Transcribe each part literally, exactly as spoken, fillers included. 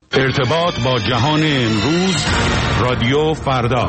ارتباط با جهان امروز، رادیو فردا.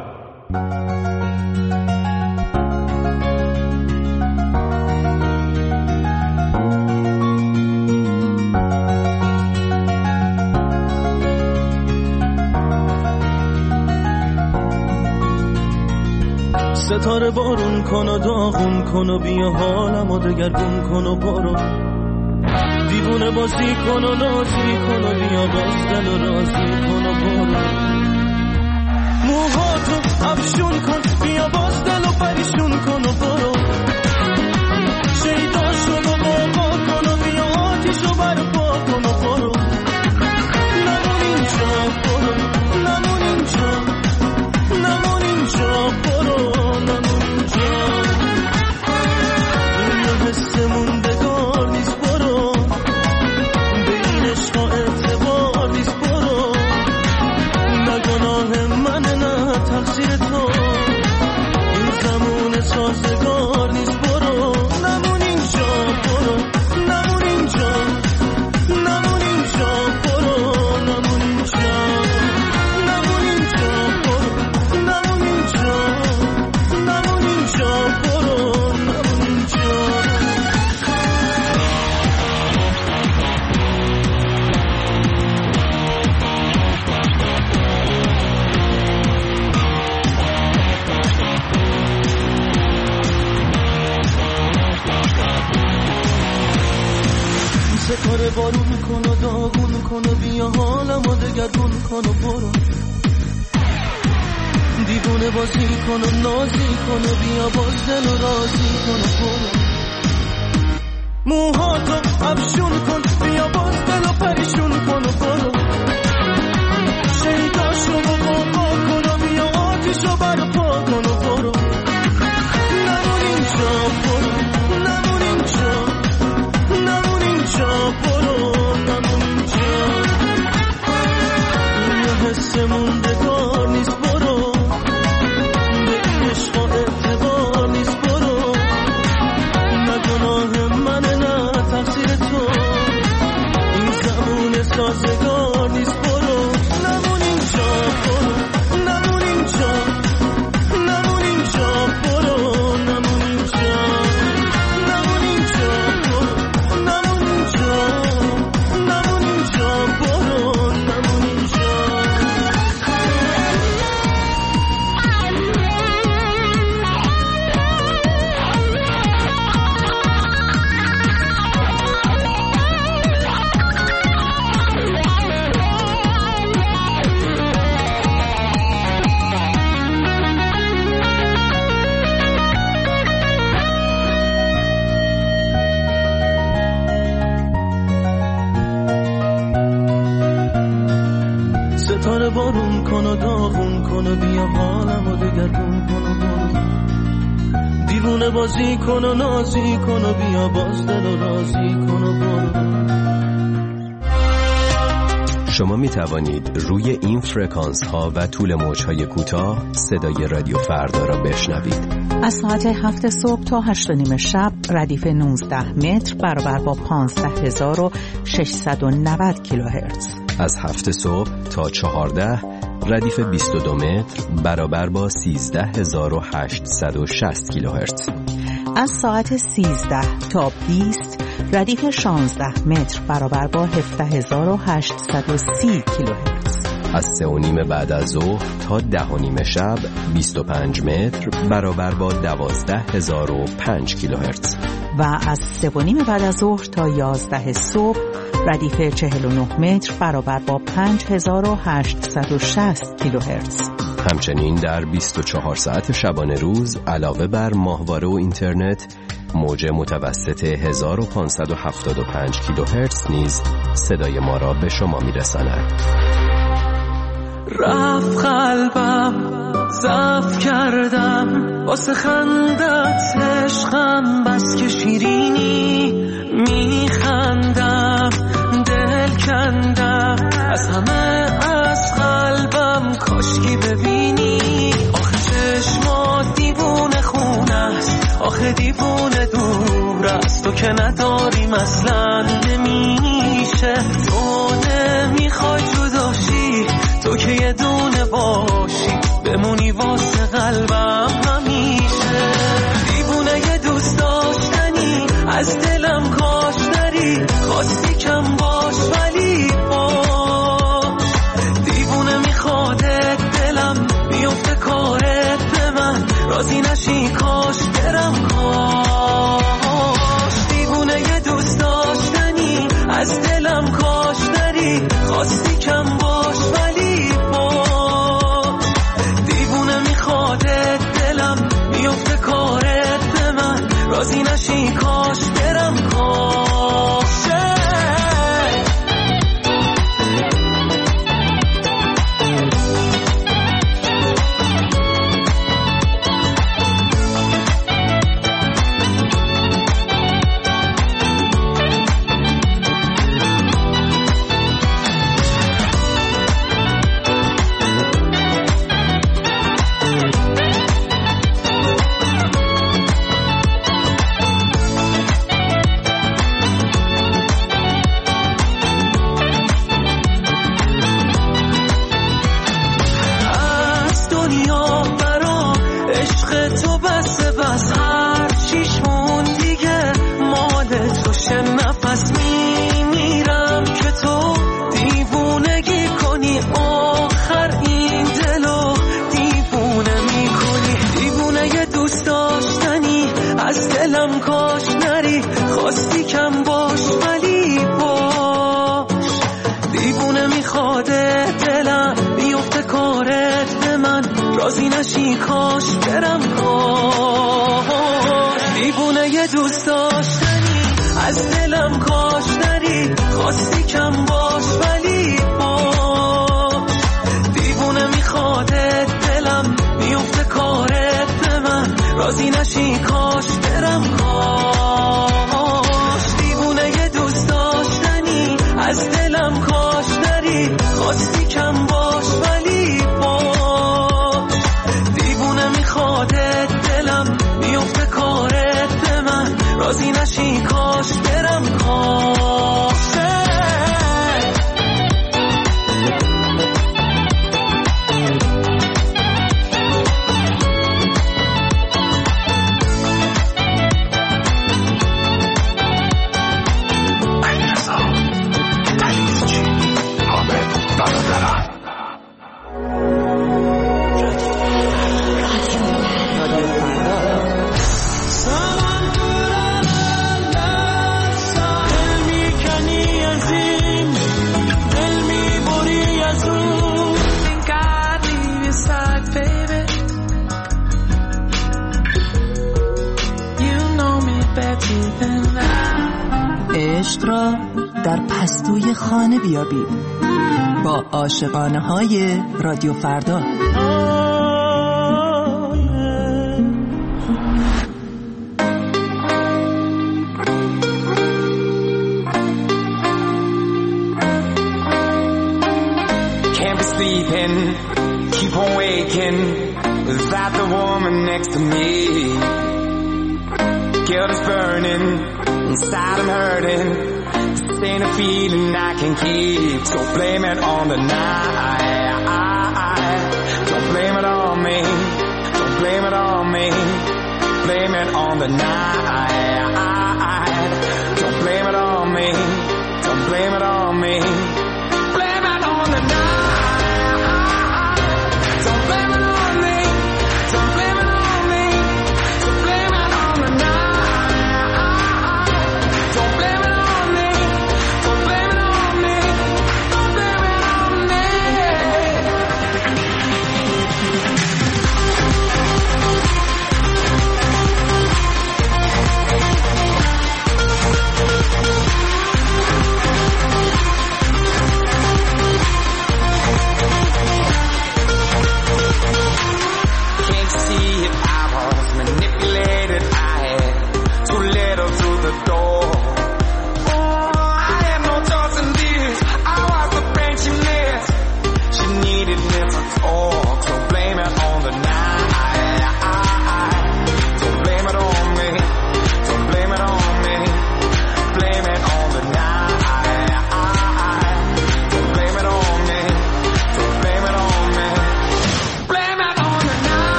ستاره بارون کن و داغون کن و بیا حالمو دگرگون کن و برو، دیوونه بازی کن و نازی کن و بیا باز دل و رازی کن و برو، موهاتو افشون کن بیا باز دل و پریشون کن و برو، شیداشو با بابا کن و بیا آتیشو برپا کن و برو، نمون اینجا برو، نمون اینجا، نمون اینجا برو، نمون اینجا، این یه حس موندگار نیست برو، به این عشق اعتبار نیست برو، نه گناه منه نه تقصیر تو، این زمان سازگار نیست برو، نمون اینجا برو، نمون اینجا، نمون اینجا برو، نمون اینجا، نمون اینجا برو، نمون اینجا، نمون اینجا برو، نمون اینجا. ستاره بارون کن و داغون کن و بیا حالمو دگرگون کن و برو، دیوونه بازی کن و نازی کن و بیا باز دل و رازی کن و برو، موهاتو افشون کن بیا باز دل و پریشون کن و برو، شیداشو با بابا کن و بیا آتیشو برپا کن و برو، نمون اینجا برو، نمون اینجا، نمون اینجا برو، نمون اینجا، این یه حس موندگار نیست برو، به این عشق اعتبار نیست برو، نه گناه منه نه تقصیر تو، این زمان سازگار نیست برو، نمون اینجا برو، نمون اینجا، نمون اینجا برو، نمون اینجا، نمون اینجا برو، نمون اینجا، نمون اینجا برو، نمون اینجا. ستاره بارون کن و داغون کن و بیا حالمو دگرگون کن و برو، دیوونه بازی کن و نازی کن و بیا باز دل و رازی کن و برو. شما می توانید روی این فرکانس ها و طول موج های کوتاه صدای رادیو فردا را بشنوید. از ساعت هفت صبح تا هشت و نیم شب ردیف نوزده متر برابر با پانزده هزار و ششصد و نود کیلوهرتز. از هفت صبح تا چهارده ردیف بیست و دو متر برابر با سیزده هزار و هشتصد و شصت کیلوهرتز. از ساعت سیزده تا بیست ردیف شانزده متر برابر با هفده هزار و هشتصد و سی کیلوهرتز. از سه و نیم بعد از ظهر تا ده و نیم شب بیست و پنج متر برابر با دوازده هزار و پنج کیلوهرتز. و از سه و نیم بعد از ظهر تا یازده صبح ردیف چهل و نه متر برابر با پنج هزار و هشتصد و شصت کیلوهرتز. همچنین در بیست و چهار ساعت شبانه روز علاوه بر ماهواره و اینترنت موج متوسط هزار و پانصد و هفتاد و پنج کیلوهرتز نیز صدای ما را به شما میرساند. رفت قلبم ضعف کردم واسه خندت عشقم بس که شیرینی میخندم دل کندم از همه از قلبم کاشکی ببینی آخه چشمات دیوونه خونه است آخه دیوونه دور است تو که نداریم اصلا نمیشه تو نمی نمیخوای تو داشتی، تو که یه دونه باشی بمونی واسه قلبم همیشه. دیوونه یه دوست داشتنی از دلم کاش نری، خواستی کم باش ولی باش. دیوونه میخوادت دلم بیفته کارت به من، راضی نشی کاش برم کاش. دیوونه یه دوست داشتنی از دلم کاش نری، خواستی کم باش ولی باش. دیوونه میخوادت دلم بیفته کارت به من، راضی نشی کاش برم کاش. راضی نشی کاش برم کاش. دیوونه یه دوست داشتنی از دلم کاش نری، خواستی کم باش ولی باش. دیوونه میخوادت دلم بیفته کارت به من، راضی نشی کاش برم کاش. دیوونه یه دوست داشتنی از دلم کاش نری، خواستی کم باش ولی خودت دلم بیفته کارت به من، راضی نشی کاش برم کاش. عشق را در پستوی خانه بیابید با عاشقانه های رادیو فردا. Can't be sleeping, keep on waking without the woman next to me. Guilt is burning, inside I'm hurting. This ain't a feeling I can keep, so blame it on the night. Don't blame it on me, don't blame it on me. Blame it on the night. Don't blame it on me, don't blame it on me. Blame it on the night. Don't blame it on me, don't blame it on me. So blame it on the night. Don't blame it on me, don't blame it on me. Don't blame it on me.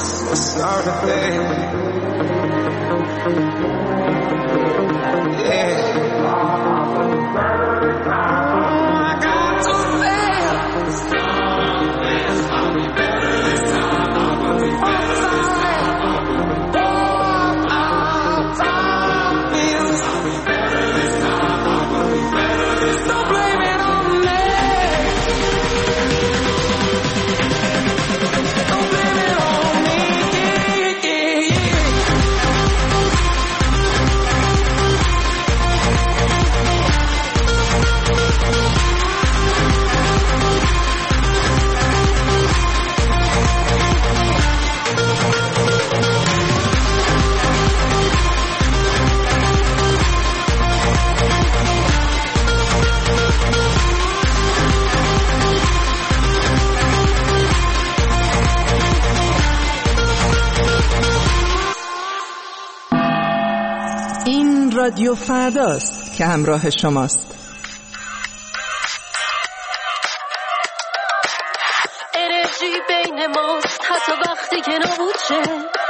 a start to fade. Yeah. I got to fail. I'll be better this time. I'll be better this time. Oh, I promise. I'll be better this time. I'll be better this time. Don't blame it on me. Don't blame it on me. Yeah, yeah, yeah. این رادیو فرداست که همراه شماست. انرژی بین ماست حتی وقتی که نبود شه